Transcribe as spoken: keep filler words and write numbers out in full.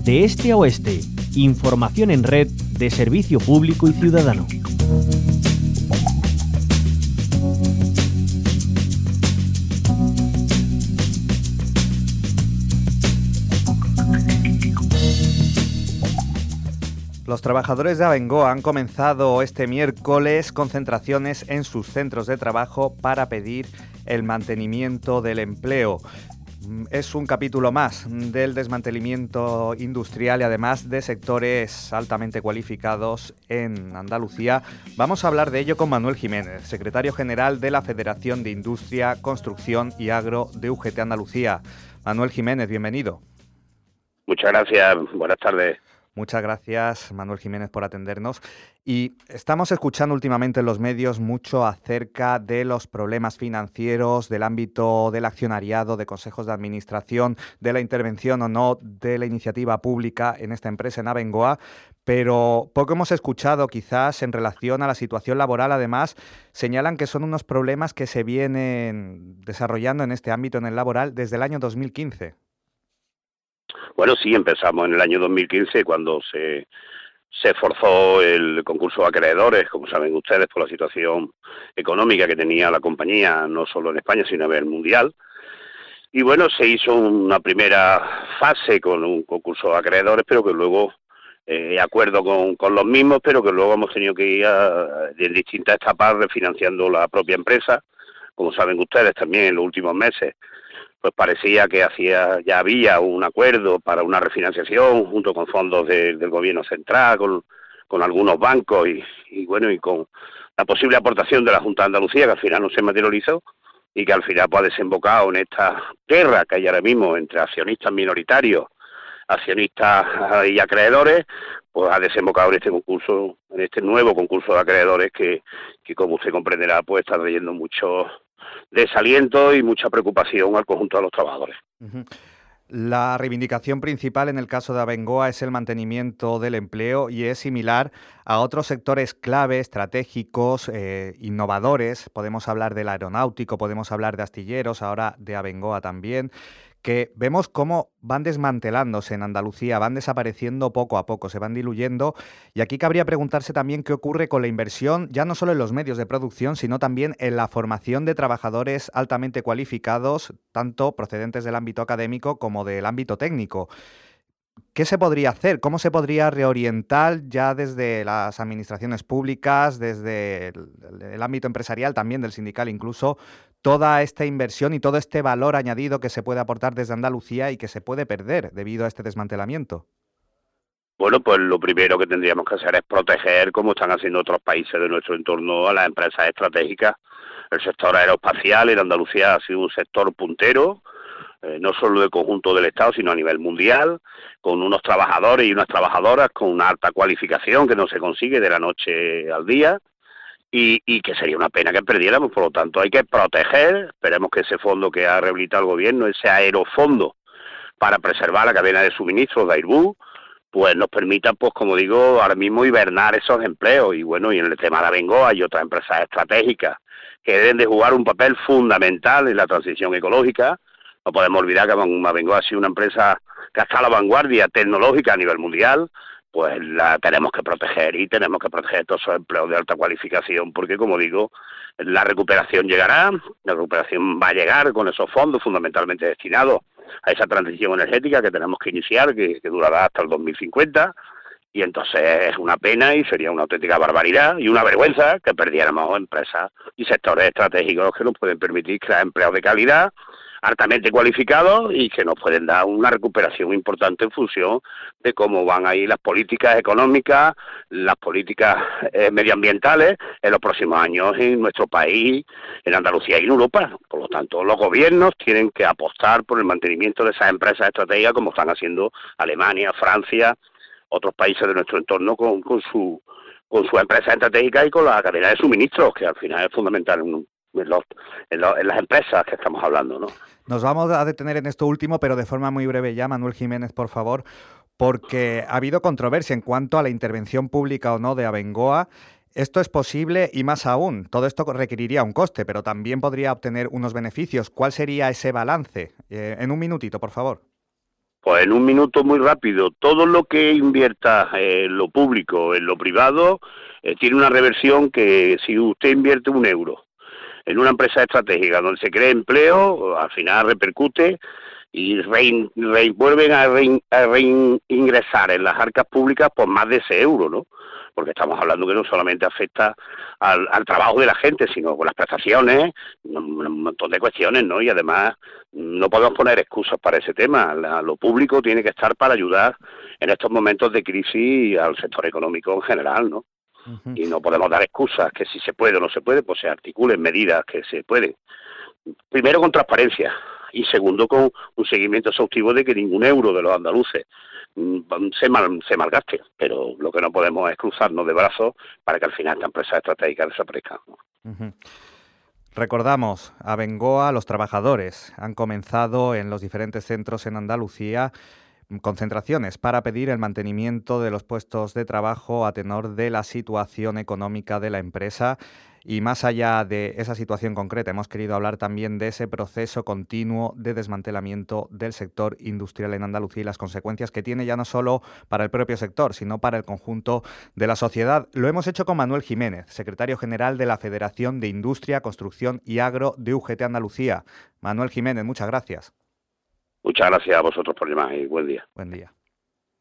De este a oeste, información en red de servicio público y ciudadano. Los trabajadores de Abengoa han comenzado este miércoles concentraciones en sus centros de trabajo para pedir el mantenimiento del empleo. Es un capítulo más del desmantelamiento industrial y además de sectores altamente cualificados en Andalucía. Vamos a hablar de ello con Manuel Jiménez, secretario general de la Federación de Industria, Construcción y Agro de U G T Andalucía. Manuel Jiménez, bienvenido. Muchas gracias, buenas tardes. Muchas gracias, Manuel Jiménez, por atendernos. Y estamos escuchando últimamente en los medios mucho acerca de los problemas financieros, del ámbito del accionariado, de consejos de administración, de la intervención o no de la iniciativa pública en esta empresa, en Abengoa, pero poco hemos escuchado quizás en relación a la situación laboral. Además, señalan que son unos problemas que se vienen desarrollando en este ámbito, en el laboral, desde el año dos mil quince. Bueno, sí, empezamos en el año dos mil quince cuando se, se forzó el concurso de acreedores, como saben ustedes, por la situación económica que tenía la compañía, no solo en España, sino a nivel mundial. Y bueno, se hizo una primera fase con un concurso de acreedores, pero que luego, eh, de acuerdo con, con los mismos, pero que luego hemos tenido que ir a, en distintas etapas refinanciando la propia empresa. Como saben ustedes también, en los últimos meses, pues parecía que hacía ya había un acuerdo para una refinanciación junto con fondos de, del gobierno central, con, con algunos bancos y, y bueno, y con la posible aportación de la Junta de Andalucía, que al final no se materializó y que al final pues ha desembocado en esta guerra que hay ahora mismo entre accionistas minoritarios, accionistas y acreedores, pues ha desembocado en este concurso, en este nuevo concurso de acreedores que, que como usted comprenderá, pues está trayendo mucho desaliento y mucha preocupación al conjunto de los trabajadores. Uh-huh. La reivindicación principal en el caso de Abengoa es el mantenimiento del empleo y es similar a otros sectores clave, estratégicos, eh, innovadores. Podemos hablar del aeronáutico, podemos hablar de astilleros, ahora de Abengoa también, que vemos cómo van desmantelándose en Andalucía, van desapareciendo poco a poco, se van diluyendo. Y aquí cabría preguntarse también qué ocurre con la inversión, ya no solo en los medios de producción, sino también en la formación de trabajadores altamente cualificados, tanto procedentes del ámbito académico como del ámbito técnico. ¿Qué se podría hacer? ¿Cómo se podría reorientar ya desde las administraciones públicas, desde el, el ámbito empresarial, también del sindical incluso, toda esta inversión y todo este valor añadido que se puede aportar desde Andalucía y que se puede perder debido a este desmantelamiento? Bueno, pues lo primero que tendríamos que hacer es proteger, como están haciendo otros países de nuestro entorno, a las empresas estratégicas. El sector aeroespacial en Andalucía ha sido un sector puntero, Eh, no solo del conjunto del Estado, sino a nivel mundial, con unos trabajadores y unas trabajadoras con una alta cualificación que no se consigue de la noche al día y, y que sería una pena que perdiéramos. Por lo tanto, hay que proteger, esperemos que ese fondo que ha rehabilitado el gobierno, ese aerofondo para preservar la cadena de suministros de Airbus, pues nos permita, pues como digo, ahora mismo hibernar esos empleos. Y bueno, y en el tema de Abengoa hay otras empresas estratégicas que deben de jugar un papel fundamental en la transición ecológica. No podemos olvidar que Abengoa ha sido una empresa que está a la vanguardia tecnológica a nivel mundial, pues la tenemos que proteger y tenemos que proteger todos esos empleos de alta cualificación, porque como digo, la recuperación llegará, la recuperación va a llegar con esos fondos fundamentalmente destinados a esa transición energética que tenemos que iniciar, que, que durará hasta el dos mil cincuenta, y entonces es una pena y sería una auténtica barbaridad y una vergüenza que perdiéramos empresas y sectores estratégicos que nos pueden permitir crear empleos de calidad, altamente cualificados y que nos pueden dar una recuperación importante en función de cómo van a ir las políticas económicas, las políticas eh, medioambientales en los próximos años en nuestro país, en Andalucía y en Europa. Por lo tanto, los gobiernos tienen que apostar por el mantenimiento de esas empresas estratégicas como están haciendo Alemania, Francia, otros países de nuestro entorno con, con su con su empresa estratégica y con la cadena de suministros, que al final es fundamental en, en, los, en, los, en las empresas que estamos hablando, ¿no? Nos vamos a detener en esto último, pero de forma muy breve ya, Manuel Jiménez, por favor, porque ha habido controversia en cuanto a la intervención pública o no de Abengoa. Esto es posible y más aún, todo esto requeriría un coste, pero también podría obtener unos beneficios. ¿Cuál sería ese balance? Eh, en un minutito, por favor. Pues en un minuto muy rápido, todo lo que invierta en lo público, en lo privado, eh, tiene una reversión que si usted invierte un euro en una empresa estratégica donde se cree empleo, al final repercute y rein, rein, vuelven a, rein, a reingresar en las arcas públicas por más de ese euro, ¿no? Porque estamos hablando que no solamente afecta al, al trabajo de la gente, sino con las prestaciones, un montón de cuestiones, ¿no? Y además no podemos poner excusas para ese tema. La, lo público tiene que estar para ayudar en estos momentos de crisis al sector económico en general, ¿no? Uh-huh. Y no podemos dar excusas, que si se puede o no se puede, pues se articulen medidas que se pueden. Primero con transparencia y segundo con un seguimiento exhaustivo de que ningún euro de los andaluces se, mal, se malgaste, pero lo que no podemos es cruzarnos de brazos para que al final esta empresa estratégica desaparezca. Uh-huh. Recordamos, Abengoa, los trabajadores han comenzado en los diferentes centros en Andalucía concentraciones para pedir el mantenimiento de los puestos de trabajo a tenor de la situación económica de la empresa. Y más allá de esa situación concreta, hemos querido hablar también de ese proceso continuo de desmantelamiento del sector industrial en Andalucía y las consecuencias que tiene ya no solo para el propio sector, sino para el conjunto de la sociedad. Lo hemos hecho con Manuel Jiménez, secretario general de la Federación de Industria, Construcción y Agro de U G T Andalucía. Manuel Jiménez, muchas gracias. Muchas gracias a vosotros por llamar y buen día. Buen día.